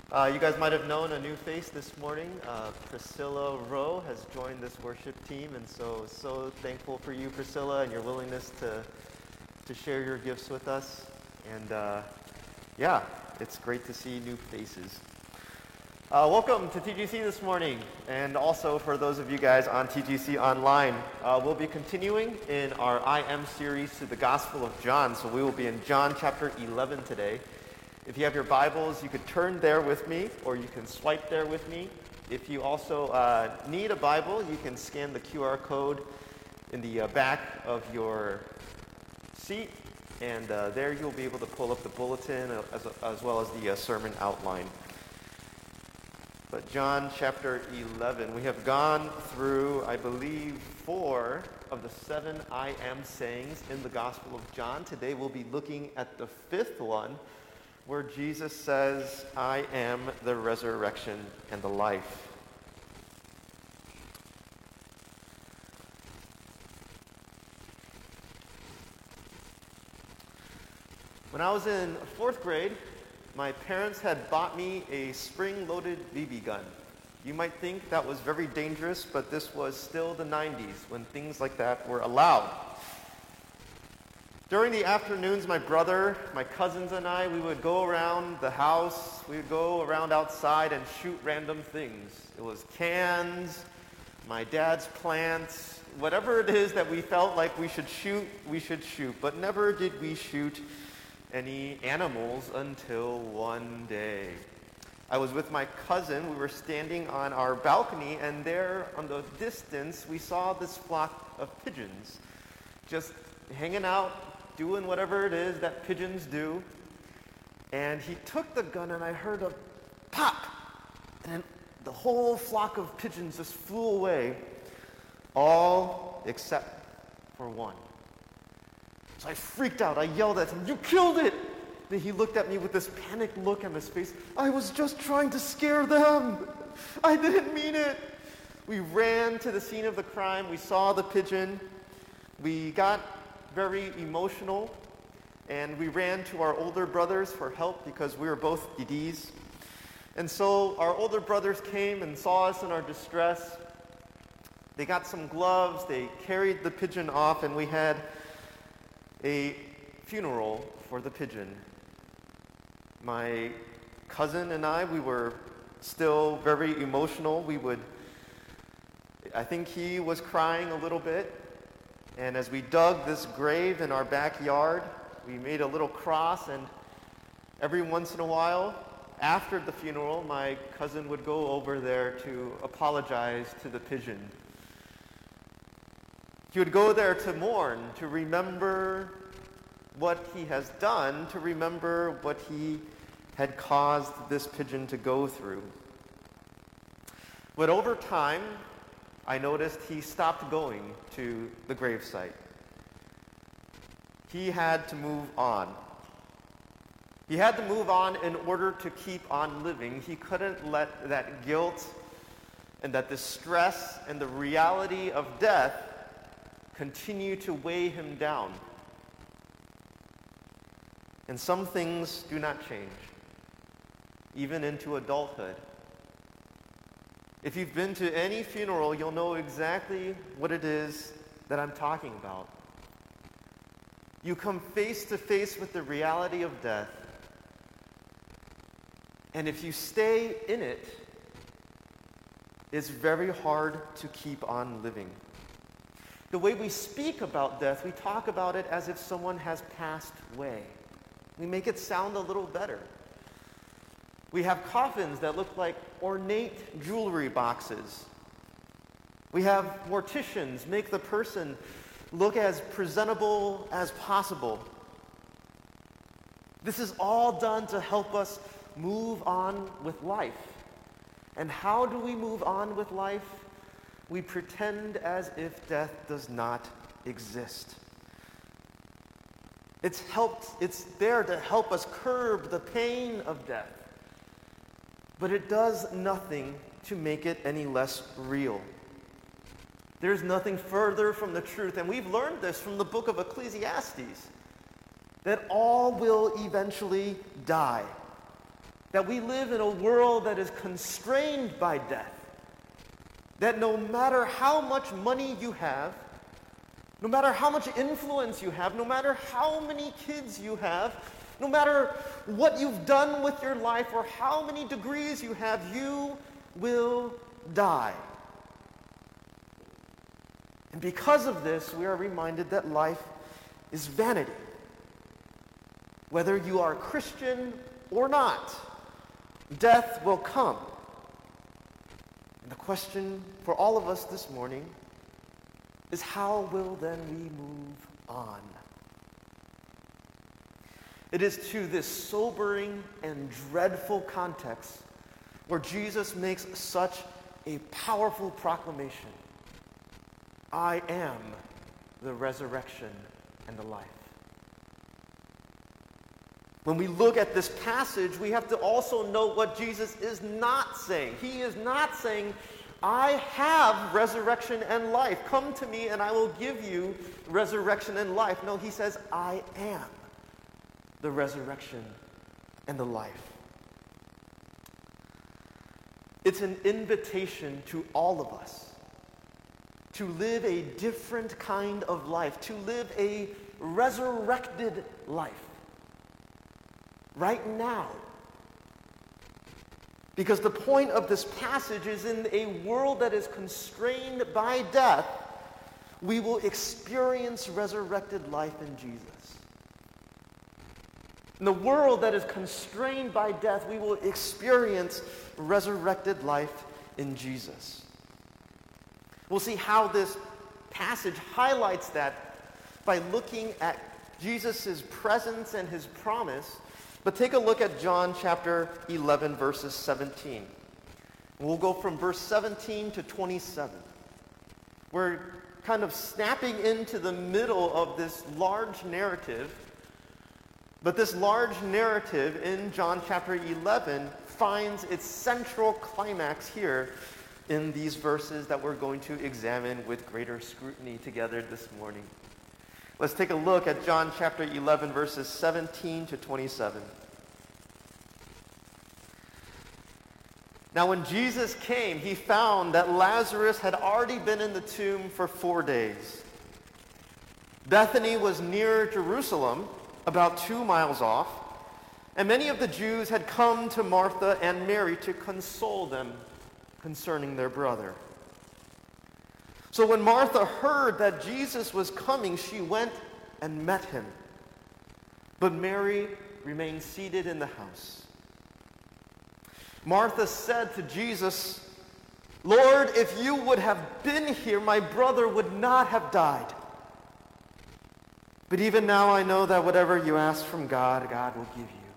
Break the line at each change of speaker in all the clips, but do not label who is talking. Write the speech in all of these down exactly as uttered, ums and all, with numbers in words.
Uh, you guys might have known a new face this morning. Uh, Priscilla Rowe has joined this worship team, and so so thankful for you, Priscilla, and your willingness to to share your gifts with us. And uh, yeah, it's great to see new faces. Uh, welcome to T G C this morning, and also for those of you guys on T G C Online. Uh, we'll be continuing in our I Am series to the Gospel of John, so we will be in John chapter eleven today. If you have your Bibles, you could turn there with me, or you can swipe there with me. If you also uh, need a Bible, you can scan the Q R code in the uh, back of your seat, and uh, there you'll be able to pull up the bulletin as, as well as the uh, sermon outline. But John chapter eleven, we have gone through, I believe, four of the seven I am sayings in the Gospel of John. Today we'll be looking at the fifth one, where Jesus says, I am the resurrection and the life. When I was in fourth grade, my parents had bought me a spring-loaded B B gun. You might think that was very dangerous, but this was still the nineties when things like that were allowed. During the afternoons, my brother, my cousins, and I, we would go around the house, we would go around outside and shoot random things. It was cans, my dad's plants, whatever it is that we felt like we should shoot, we should shoot. But never did we shoot any animals until one day. I was with my cousin, we were standing on our balcony, and there on the distance, we saw this flock of pigeons just hanging out, doing whatever it is that pigeons do. And he took the gun, and I heard a pop, and the whole flock of pigeons just flew away, all except for one. So I freaked out. I yelled at him, "You killed it!" Then he looked at me with this panicked look on his face. "I was just trying to scare them. I didn't mean it." We ran to the scene of the crime. We saw the pigeon. We got very emotional, and we ran to our older brothers for help because we were both D Ds. And so our older brothers came and saw us in our distress. They got some gloves, they carried the pigeon off, and we had a funeral for the pigeon. My cousin and I, we were still very emotional. We would, I think he was crying a little bit. And as we dug this grave in our backyard, we made a little cross, and every once in a while, after the funeral, my cousin would go over there to apologize to the pigeon. He would go there to mourn, to remember what he has done, to remember what he had caused this pigeon to go through. But over time, I noticed he stopped going to the gravesite. He had to move on. He had to move on in order to keep on living. He couldn't let that guilt and that distress and the reality of death continue to weigh him down. And some things do not change, even into adulthood. If you've been to any funeral, you'll know exactly what it is that I'm talking about. You come face to face with the reality of death, and if you stay in it, it's very hard to keep on living. The way we speak about death, we talk about it as if someone has passed away. We make it sound a little better. We have coffins that look like ornate jewelry boxes. We have morticians make the person look as presentable as possible. This is all done to help us move on with life. And how do we move on with life? We pretend as if death does not exist. It's helped, it's there to help us curb the pain of death. But it does nothing to make it any less real. There's nothing further from the truth, and we've learned this from the book of Ecclesiastes, that all will eventually die. that we live in a world that is constrained by death. That no matter how much money you have, no matter how much influence you have, no matter how many kids you have, no matter what you've done with your life or how many degrees you have, you will die. And because of this, we are reminded that life is vanity. Whether you are Christian or not, death will come. And the question for all of us this morning is, how will then we move on? It is to this sobering and dreadful context where Jesus makes such a powerful proclamation. I am the resurrection and the life. When we look at this passage, we have to also note what Jesus is not saying. He is not saying, I have resurrection and life. Come to me and I will give you resurrection and life. No, he says, I am the resurrection and the life. It's an invitation to all of us to live a different kind of life, to live a resurrected life right now. Because the point of this passage is, in a world that is constrained by death, we will experience resurrected life in Jesus. In the world that is constrained by death, we will experience resurrected life in Jesus. We'll see how this passage highlights that by looking at Jesus' presence and his promise. But take a look at John chapter eleven, verses seventeen. We'll go from verse seventeen to twenty-seven. We're kind of snapping into the middle of this large narrative. But this large narrative in John chapter eleven finds its central climax here in these verses that we're going to examine with greater scrutiny together this morning. Let's take a look at John chapter eleven, verses seventeen to twenty-seven. Now when Jesus came, he found that Lazarus had already been in the tomb for four days. Bethany was near Jerusalem, about two miles off, and many of the Jews had come to Martha and Mary to console them concerning their brother. So when Martha heard that Jesus was coming, she went and met him. But Mary remained seated in the house. Martha said to Jesus, Lord, if you would have been here, my brother would not have died. But even now I know that whatever you ask from God, God will give you.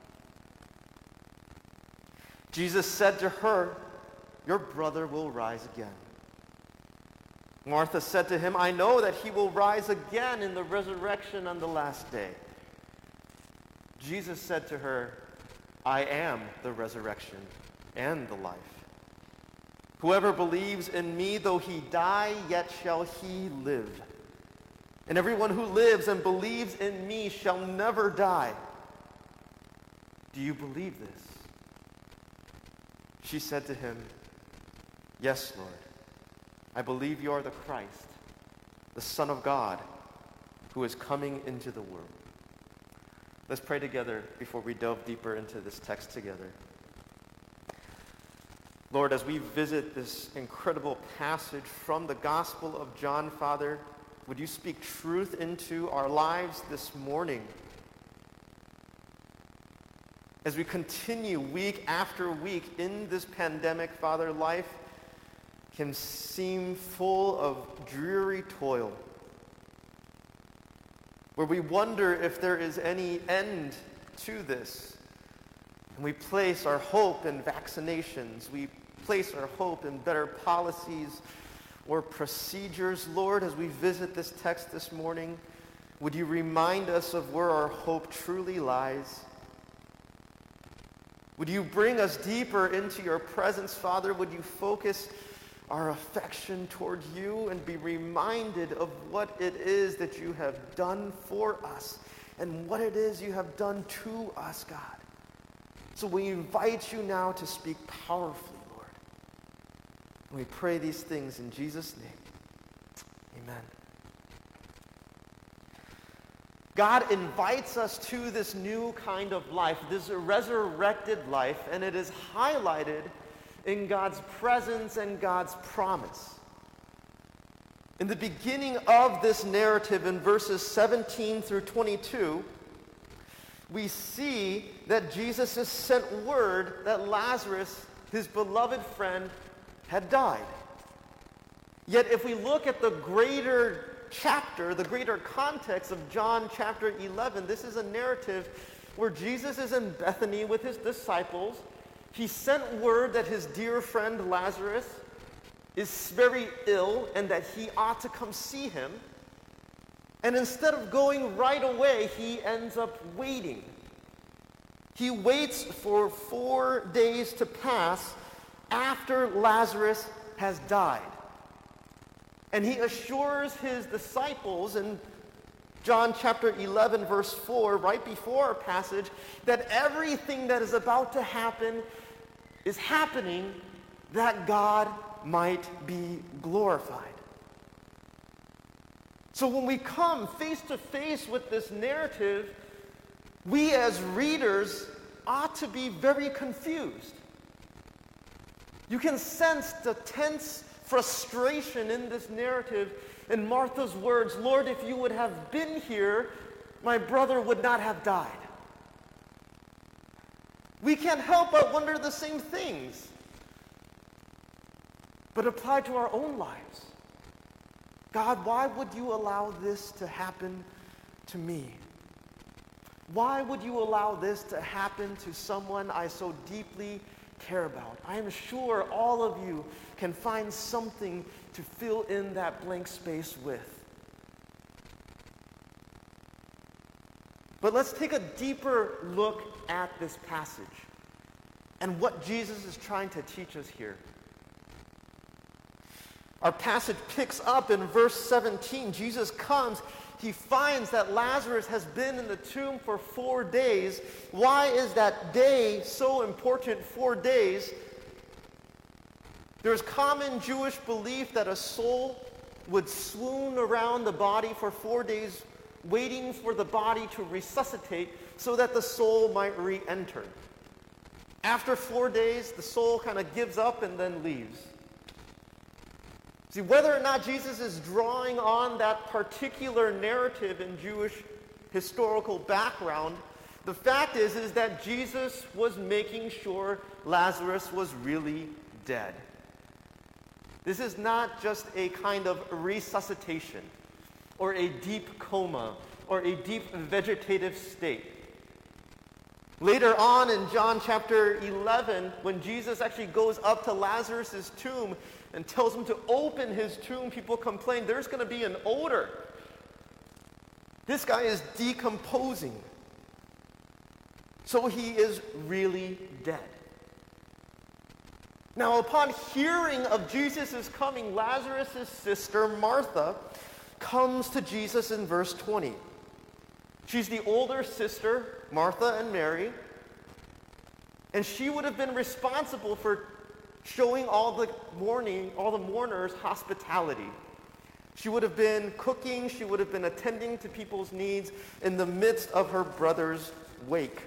Jesus said to her, your brother will rise again. Martha said to him, I know that he will rise again in the resurrection on the last day. Jesus said to her, I am the resurrection and the life. Whoever believes in me, though he die, yet shall he live. And everyone who lives and believes in me shall never die. Do you believe this? She said to him, yes, Lord. I believe you are the Christ, the Son of God, who is coming into the world. Let's pray together before we delve deeper into this text together. Lord, as we visit this incredible passage from the Gospel of John, Father, would you speak truth into our lives this morning? As we continue week after week in this pandemic, Father, life can seem full of dreary toil, where we wonder if there is any end to this. And we place our hope in vaccinations. We place our hope in better policies or procedures. Lord, as we visit this text this morning, would you remind us of where our hope truly lies? Would you bring us deeper into your presence, Father? Would you focus our affection toward you and be reminded of what it is that you have done for us and what it is you have done to us, God, So we invite you now to speak powerfully, Lord. And we pray these things in Jesus' name. Amen. God invites us to this new kind of life, this resurrected life, and it is highlighted in God's presence and God's promise. In the beginning of this narrative, in verses seventeen through twenty-two, we see that Jesus has sent word that Lazarus, his beloved friend, had died. Yet if we look at the greater chapter, the greater context of John chapter eleven, this is a narrative where Jesus is in Bethany with his disciples. He sent word that his dear friend Lazarus is very ill and that he ought to come see him. And instead of going right away, he ends up waiting. He waits for four days to pass after Lazarus has died. And he assures his disciples in John chapter eleven, verse four, right before our passage, that everything that is about to happen is happening that God might be glorified. So when we come face to face with this narrative, we as readers ought to be very confused. You can sense the tense frustration in this narrative in Martha's words, "Lord, if you would have been here, my brother would not have died." We can't help but wonder the same things, but apply to our own lives. God, why would you allow this to happen to me? Why would you allow this to happen to someone I so deeply care about? I am sure all of you can find something to fill in that blank space with. But let's take a deeper look at this passage and what Jesus is trying to teach us here. Our passage picks up in verse seventeen. Jesus comes. He finds that Lazarus has been in the tomb for four days. Why is that day so important, four days? There's common Jewish belief that a soul would swoon around the body for four days, waiting for the body to resuscitate so that the soul might re-enter. After four days, the soul kind of gives up and then leaves. See, whether or not Jesus is drawing on that particular narrative in Jewish historical background, the fact is, is that Jesus was making sure Lazarus was really dead. This is not just a kind of resuscitation or a deep coma or a deep vegetative state. Later on in John chapter eleven, when Jesus actually goes up to Lazarus' tomb and tells him to open his tomb, people complain, there's going to be an odor. This guy is decomposing. So he is really dead. Now, upon hearing of Jesus' coming, Lazarus' sister, Martha, comes to Jesus in verse twenty. She's the older sister, Martha and Mary, and she would have been responsible for showing all the mourning, all the mourners hospitality. She would have been cooking, she would have been attending to people's needs in the midst of her brother's wake.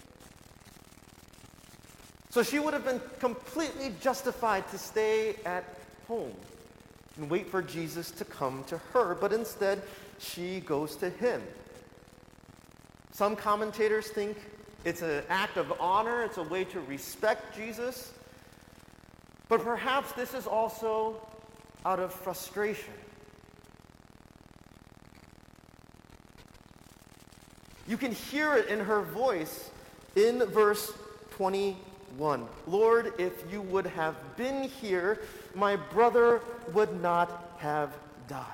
So she would have been completely justified to stay at home and wait for Jesus to come to her, but instead she goes to him. Some commentators think it's an act of honor, it's a way to respect Jesus, but perhaps this is also out of frustration. You can hear it in her voice in verse twenty-one. Lord, if you would have been here, my brother would not have died.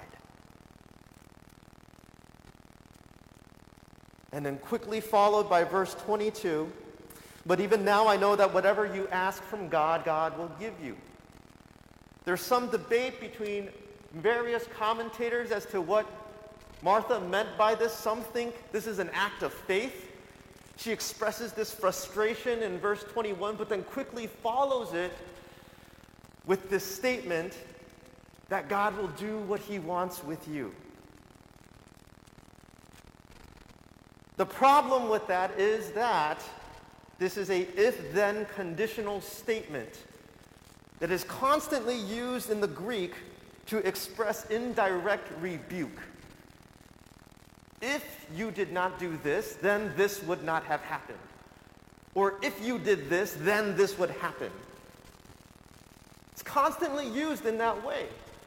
And then quickly followed by verse twenty-two, but even now I know that whatever you ask from God, God will give you. There's some debate between various commentators as to what Martha meant by this. Some think this is an act of faith. She expresses this frustration in verse twenty-one, but then quickly follows it with this statement that God will do what he wants with you. The problem with that is that this is a if-then conditional statement that is constantly used in the Greek to express indirect rebuke. If you did not do this, then this would not have happened. Or if you did this, then this would happen. It's constantly used in that way.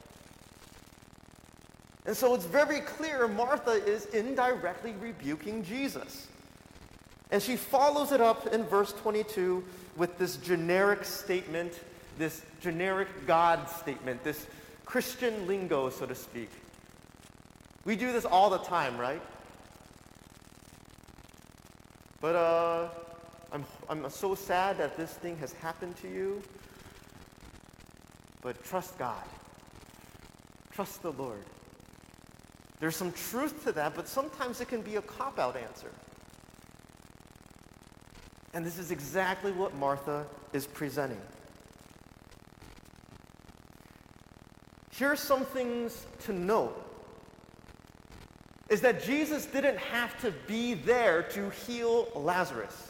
And so it's very clear Martha is indirectly rebuking Jesus. And she follows it up in verse twenty-two with this generic statement, this generic God statement, this Christian lingo, so to speak. We do this all the time, right? But uh, I'm, I'm so sad that this thing has happened to you. But trust God. Trust the Lord. There's some truth to that, but sometimes it can be a cop-out answer. And this is exactly what Martha is presenting. Here's some things to note. Is that Jesus didn't have to be there to heal Lazarus.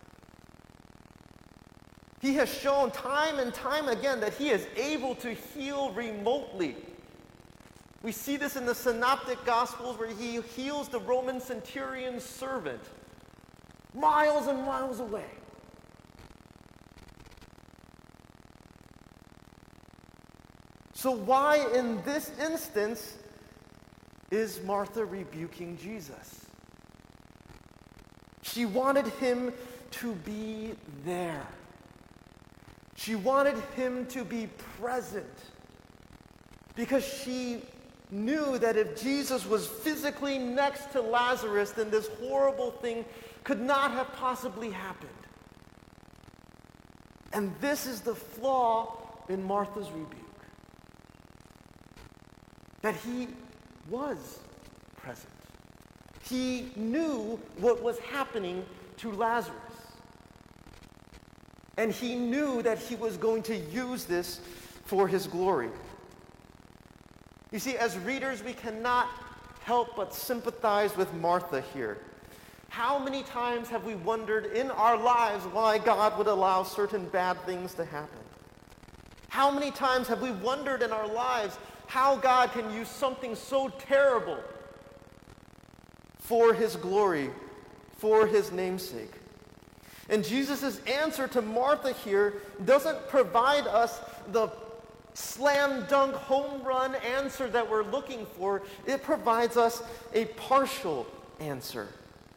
He has shown time and time again that he is able to heal remotely. We see this in the Synoptic Gospels where he heals the Roman centurion's servant miles and miles away. So why in this instance is Martha rebuking Jesus? She wanted him to be there. She wanted him to be present because she knew that if Jesus was physically next to Lazarus, then this horrible thing could not have possibly happened. And this is the flaw in Martha's rebuke. That he was present. He knew what was happening to Lazarus. And he knew that he was going to use this for his glory. You see, as readers, we cannot help but sympathize with Martha here. How many times have we wondered in our lives why God would allow certain bad things to happen? How many times have we wondered in our lives how God can use something so terrible for his glory, for his namesake? And Jesus' answer to Martha here doesn't provide us the slam dunk home run answer that we're looking for. It provides us a partial answer.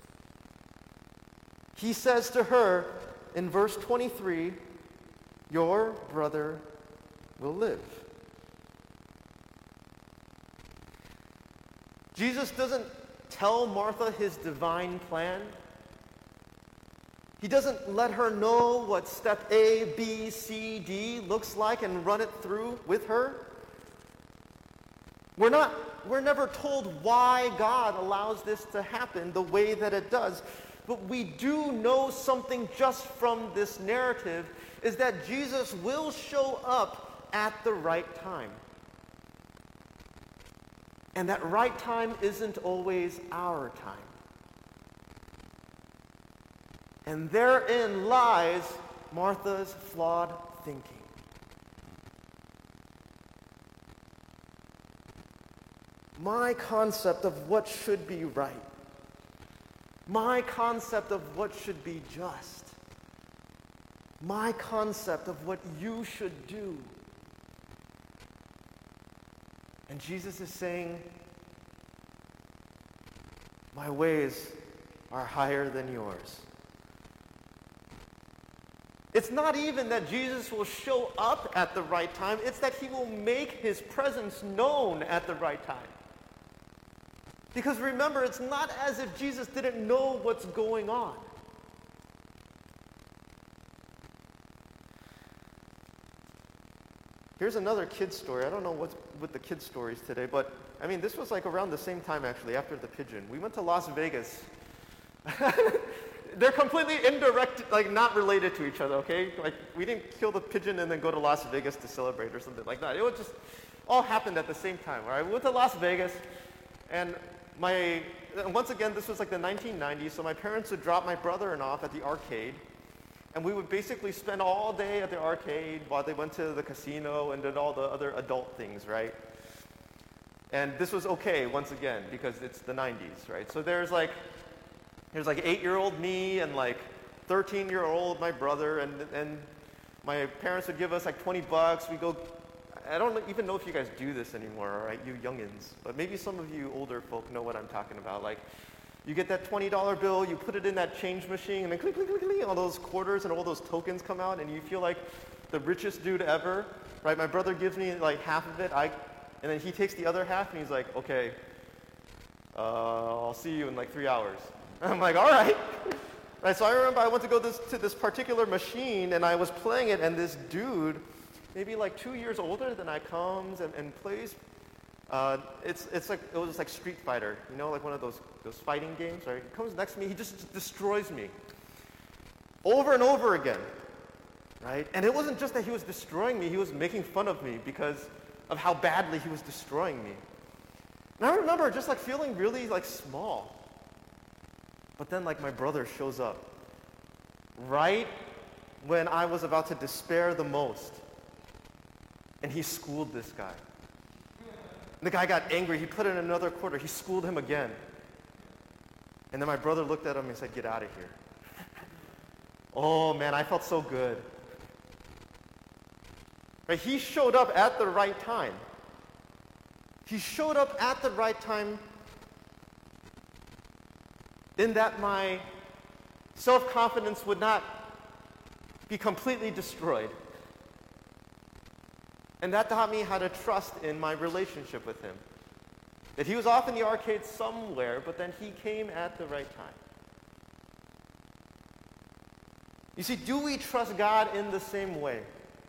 He says to her in verse twenty-three, "Your brother will live." Jesus doesn't tell Martha his divine plan. He doesn't let her know what step A, B, C, D looks like and run it through with her. We're not, we're never told why God allows this to happen the way that it does. But we do know something just from this narrative, is that Jesus will show up at the right time. And that right time isn't always our time. And therein lies Martha's flawed thinking. My concept of what should be right, my concept of what should be just, my concept of what you should do. And Jesus is saying, my ways are higher than yours. It's not even that Jesus will show up at the right time, it's that he will make his presence known at the right time. Because remember, it's not as if Jesus didn't know what's going on. Here's another kid story. I don't know what's with the kid stories today, but I mean, this was like around the same time actually, after the pigeon. We went to Las Vegas. they're completely indirect, like not related to each other, okay? Like we didn't kill the pigeon and then go to Las Vegas to celebrate or something like that. It was just all happened at the same time, all right? We went to Las Vegas, and my, once again, this was like the nineteen nineties, so my parents would drop my brother and off at the arcade, and we would basically spend all day at the arcade while they went to the casino and did all the other adult things, right? And this was okay, once again, because it's the nineties, right? So there's like, there's like eight-year-old me and like thirteen-year-old my brother, and and my parents would give us like twenty bucks. We go, I don't even know if you guys do this anymore, all right, you youngins, but maybe some of you older folk know what I'm talking about. Like, you get that twenty dollar bill, you put it in that change machine, and then click, click, click, click, all those quarters and all those tokens come out, and you feel like the richest dude ever, right? My brother gives me like half of it, I, and then he takes the other half, and he's like, okay, uh, I'll see you in like three hours. And I'm like, all right. Right, so I remember I went to go this, to this particular machine, and I was playing it, and this dude, maybe like two years older than I, comes and, and plays. Uh, it's it's like it was like Street Fighter, you know, like one of those those fighting games. Right? He comes next to me, he just, just destroys me, over and over again, right? And it wasn't just that he was destroying me; he was making fun of me because of how badly he was destroying me. And I remember just like feeling really like small. But then like my brother shows up, right when I was about to despair the most. And he schooled this guy. And the guy got angry. He put in another quarter. He schooled him again. And then my brother looked at him and said, get out of here. Oh, man, I felt so good. Right? He showed up at the right time. He showed up at the right time in that my self-confidence would not be completely destroyed. And that taught me how to trust in my relationship with him. That he was off in the arcade somewhere, but then he came at the right time. You see, do we trust God in the same way?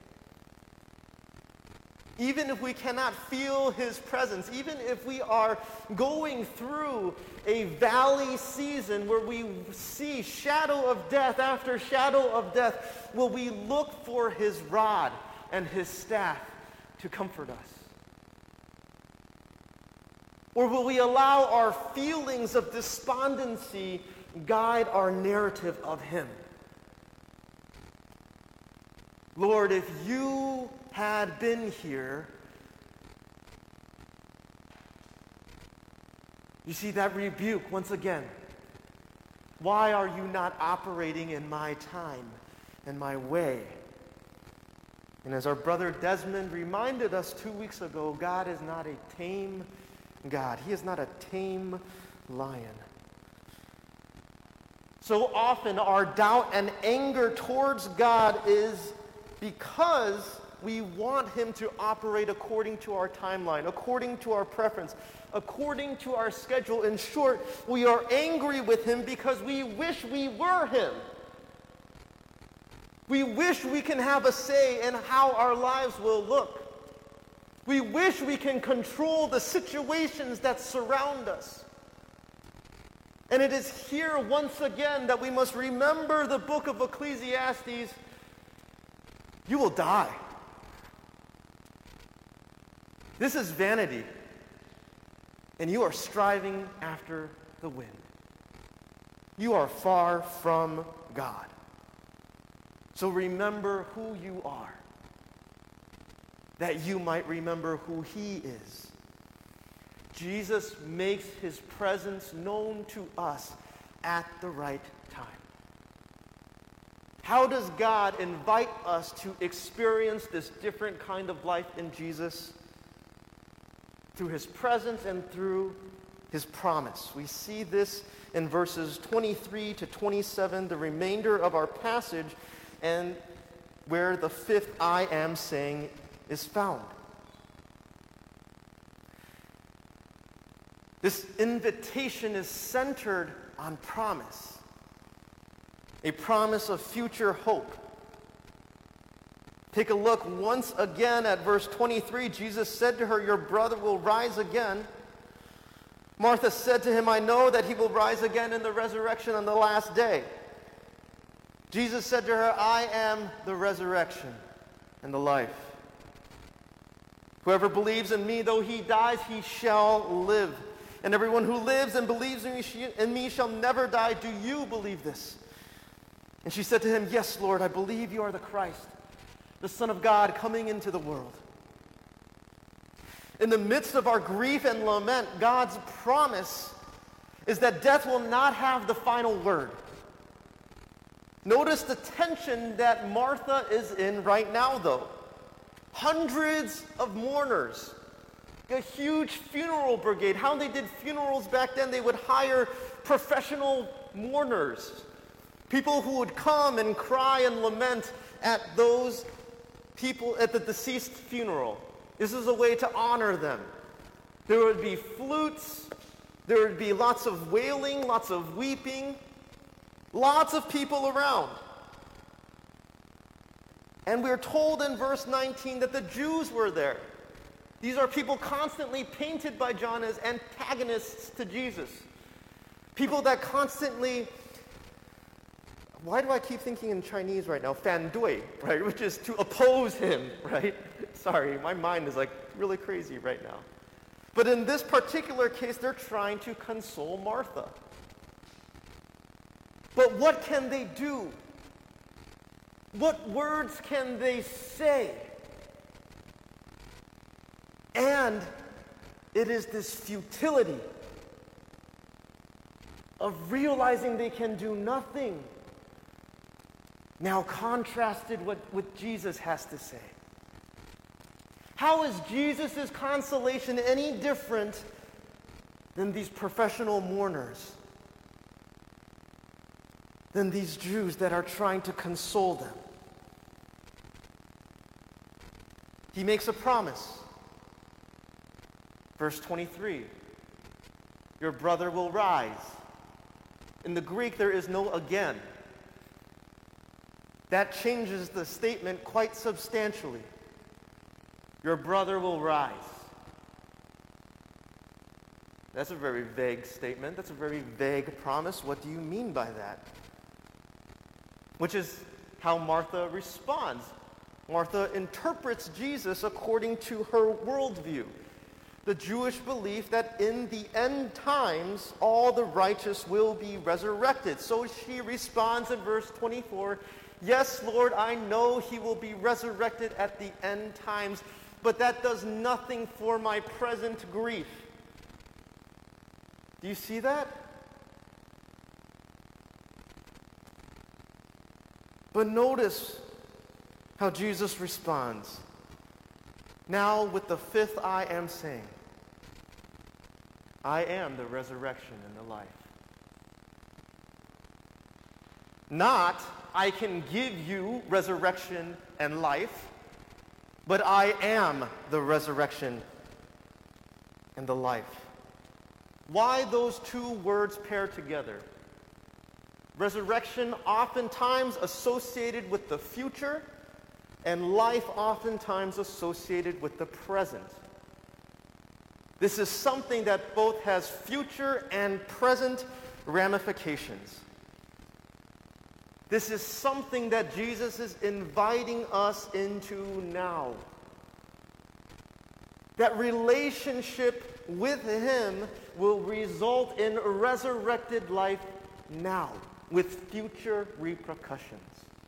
Even if we cannot feel his presence, even if we are going through a valley season where we see shadow of death after shadow of death, will we look for his rod and his staff to comfort us? Or will we allow our feelings of despondency guide our narrative of him? Lord, if you had been here, you see that rebuke once again. Why are you not operating in my time and my way? And as our brother Desmond reminded us two weeks ago, God is not a tame God. He is not a tame lion. So often our doubt and anger towards God is because we want him to operate according to our timeline, according to our preference, according to our schedule. In short, we are angry with him because we wish we were him. We wish we can have a say in how our lives will look. We wish we can control the situations that surround us. And it is here once again that we must remember the book of Ecclesiastes. You will die. This is vanity. And you are striving after the wind. You are far from God. So remember who you are, that you might remember who he is. Jesus makes his presence known to us at the right time. How does God invite us to experience this different kind of life in Jesus? Through his presence and through his promise. We see this in verses twenty-three to twenty-seven, the remainder of our passage, and where the fifth I am saying is found. This invitation is centered on promise, a promise of future hope. Take a look once again at verse twenty-three. Jesus said to her, "Your brother will rise again." Martha said to him, "I know that he will rise again in the resurrection on the last day." Jesus said to her, I am the resurrection and the life. Whoever believes in me, though he dies, he shall live. And everyone who lives and believes in me, in me shall never die. Do you believe this? And she said to him, yes, Lord, I believe you are the Christ, the Son of God coming into the world. In the midst of our grief and lament, God's promise is that death will not have the final word. Notice the tension that Martha is in right now, though. Hundreds of mourners, a huge funeral brigade. How they did funerals back then, they would hire professional mourners, people who would come and cry and lament at those people at the deceased funeral. This is a way to honor them. There would be flutes, there would be lots of wailing, lots of weeping, lots of people around. And we're told in verse nineteen that the Jews were there. These are people constantly painted by John as antagonists to Jesus. People that constantly, why do I keep thinking in Chinese right now? Fan dui, right? Which is to oppose him, right? Sorry, my mind is like really crazy right now. But in this particular case, they're trying to console Martha. But what can they do? What words can they say? And it is this futility of realizing they can do nothing, now contrasted with what Jesus has to say. How is Jesus' consolation any different than these professional mourners, than these Jews that are trying to console them? He makes a promise. Verse twenty-three, your brother will rise. In the Greek, there is no again. That changes the statement quite substantially. Your brother will rise. That's a very vague statement. That's a very vague promise. What do you mean by that? Which is how Martha responds. Martha interprets Jesus according to her worldview. The Jewish belief that in the end times, all the righteous will be resurrected. So she responds in verse twenty-four, yes, Lord, I know he will be resurrected at the end times, but that does nothing for my present grief. Do you see that? But notice how Jesus responds. Now with the fifth I am saying, I am the resurrection and the life. Not, I can give you resurrection and life, but I am the resurrection and the life. Why those two words pair together? Resurrection oftentimes associated with the future, and life oftentimes associated with the present. This is something that both has future and present ramifications. This is something that Jesus is inviting us into now. That relationship with him will result in resurrected life now, with future repercussions.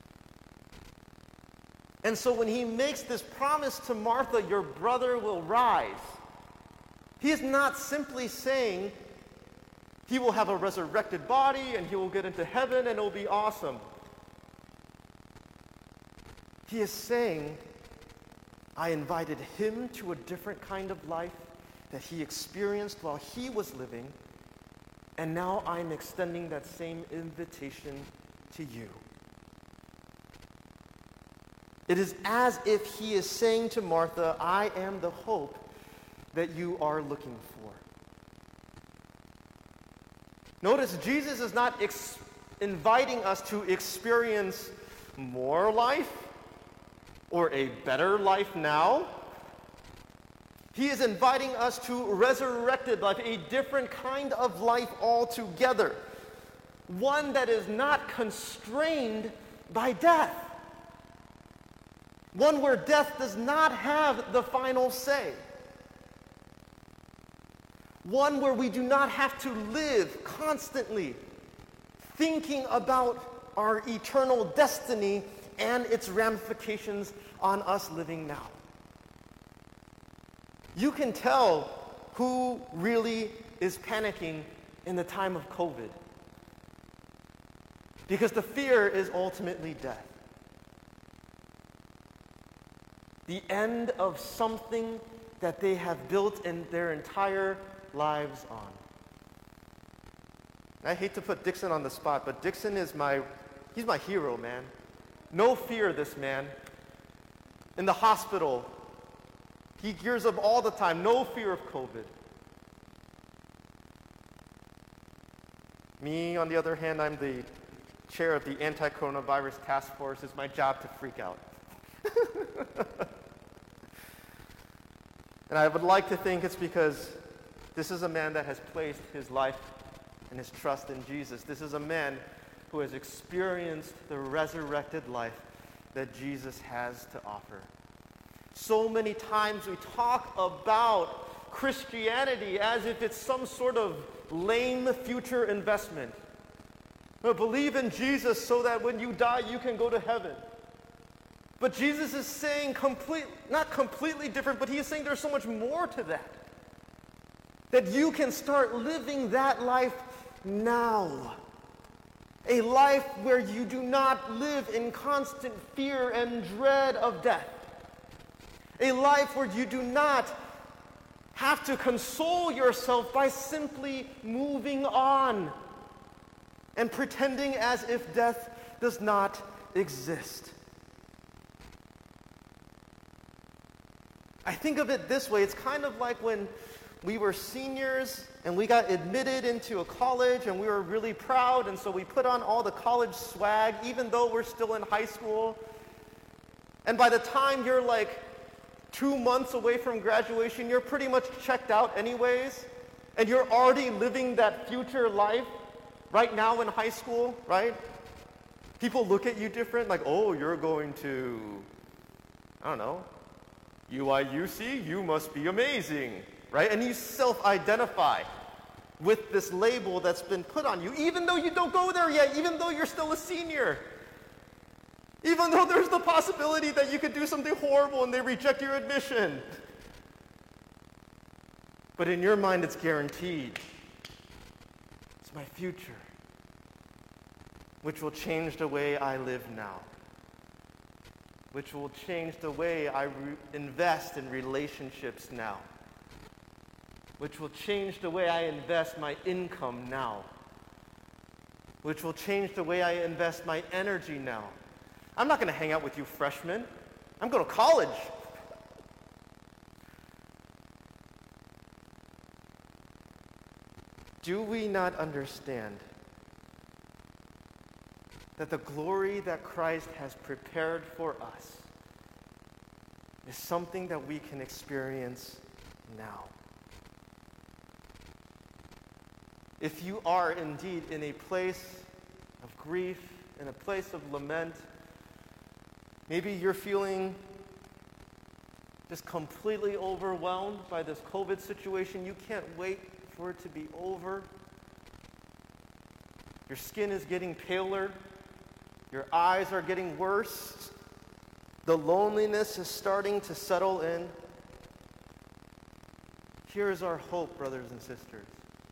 And so when he makes this promise to Martha, your brother will rise, he is not simply saying he will have a resurrected body and he will get into heaven and it will be awesome. He is saying, I invited him to a different kind of life that he experienced while he was living, and now I'm extending that same invitation to you. It is as if he is saying to Martha, I am the hope that you are looking for. Notice Jesus is not ex- inviting us to experience more life or a better life now. He is inviting us to resurrected life, a different kind of life altogether. One that is not constrained by death. One where death does not have the final say. One where we do not have to live constantly thinking about our eternal destiny and its ramifications on us living now. You can tell who really is panicking in the time of COVID, because the fear is ultimately death. The end of something that they have built in their entire lives on. I hate to put Dixon on the spot, but Dixon is my, he's my hero, man. No fear, this man. In the hospital, he gears up all the time, no fear of COVID. Me, on the other hand, I'm the chair of the anti-coronavirus task force. It's my job to freak out. And I would like to think it's because this is a man that has placed his life and his trust in Jesus. This is a man who has experienced the resurrected life that Jesus has to offer. So many times we talk about Christianity as if it's some sort of lame future investment. But believe in Jesus so that when you die, you can go to heaven. But Jesus is saying complete, not completely different, but he is saying there's so much more to that. That you can start living that life now. A life where you do not live in constant fear and dread of death. A life where you do not have to console yourself by simply moving on and pretending as if death does not exist. I think of it this way. It's kind of like when we were seniors and we got admitted into a college and we were really proud, and so we put on all the college swag even though we're still in high school. And by the time you're like two months away from graduation, you're pretty much checked out anyways, and you're already living that future life right now in high school, right? People look at you different, like, oh, you're going to, I don't know, U I U C, you must be amazing, right? And you self-identify with this label that's been put on you, even though you don't go there yet, even though you're still a senior. Even though there's the possibility that you could do something horrible and they reject your admission. But in your mind, it's guaranteed. It's my future, which will change the way I live now, which will change the way I re- invest in relationships now, which will change the way I invest my income now, which will change the way I invest my energy now. I'm not going to hang out with you freshmen. I'm going to college. Do we not understand that the glory that Christ has prepared for us is something that we can experience now? If you are indeed in a place of grief, in a place of lament, maybe you're feeling just completely overwhelmed by this COVID situation. You can't wait for it to be over. Your skin is getting paler. Your eyes are getting worse. The loneliness is starting to settle in. Here is our hope, brothers and sisters.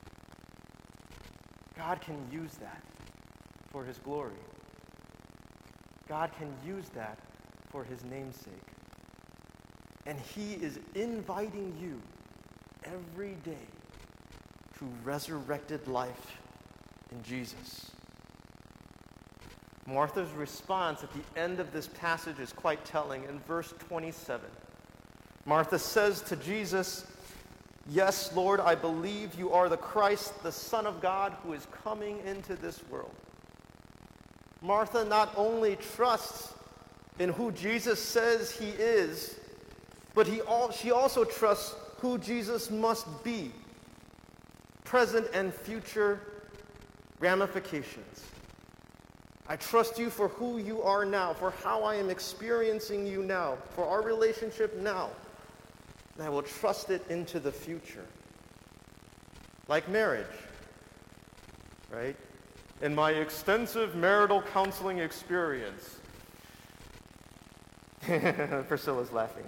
God can use that for his glory. God can use that for his namesake. And he is inviting you every day to resurrected life in Jesus. Martha's response at the end of this passage is quite telling. In verse twenty-seven, Martha says to Jesus, "Yes, Lord, I believe you are the Christ, the Son of God, who is coming into this world." Martha not only trusts in who Jesus says he is, but he all, she also trusts who Jesus must be, present and future ramifications. I trust you for who you are now, for how I am experiencing you now, for our relationship now. And I will trust it into the future. Like marriage, right? In my extensive marital counseling experience, Priscilla's laughing.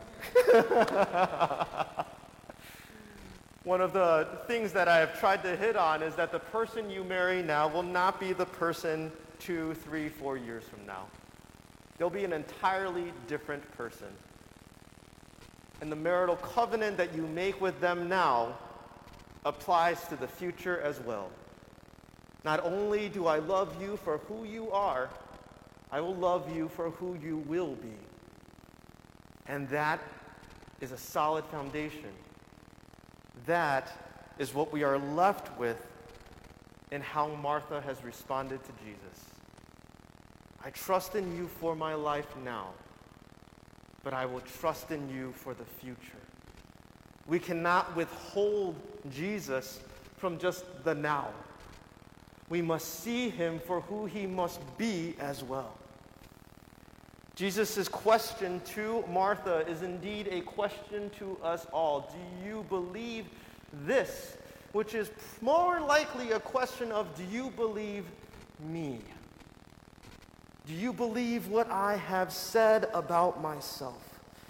One of the things that I have tried to hit on is that the person you marry now will not be the person two, three, four years from now. They'll be an entirely different person. And the marital covenant that you make with them now applies to the future as well. Not only do I love you for who you are, I will love you for who you will be. And that is a solid foundation. That is what we are left with in how Martha has responded to Jesus. I trust in you for my life now, but I will trust in you for the future. We cannot withhold Jesus from just the now. We must see him for who he must be as well. Jesus' question to Martha is indeed a question to us all. Do you believe this? Which is more likely a question of, do you believe me? Do you believe what I have said about myself?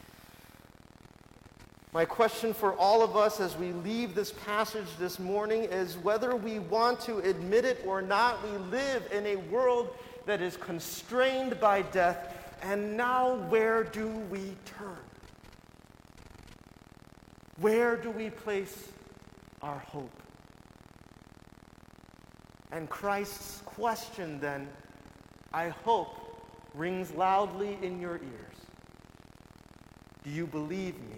My question for all of us as we leave this passage this morning is whether we want to admit it or not, we live in a world that is constrained by death. And now where do we turn? Where do we place our hope? And Christ's question then, I hope, rings loudly in your ears. Do you believe me?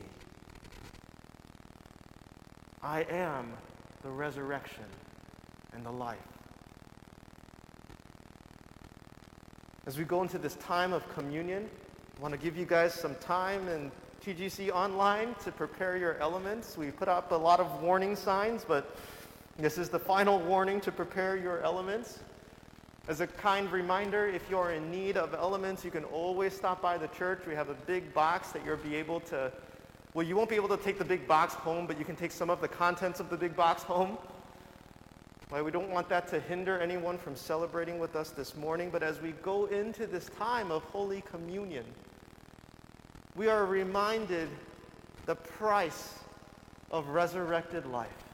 I am the resurrection and the life. As we go into this time of communion, I want to give you guys some time in T G C Online to prepare your elements. We put up a lot of warning signs, but this is the final warning to prepare your elements. As a kind reminder, if you're in need of elements, you can always stop by the church. We have a big box that you'll be able to, well, you won't be able to take the big box home, but you can take some of the contents of the big box home. Right? We don't want that to hinder anyone from celebrating with us this morning, but as we go into this time of Holy Communion, we are reminded the price of resurrected life.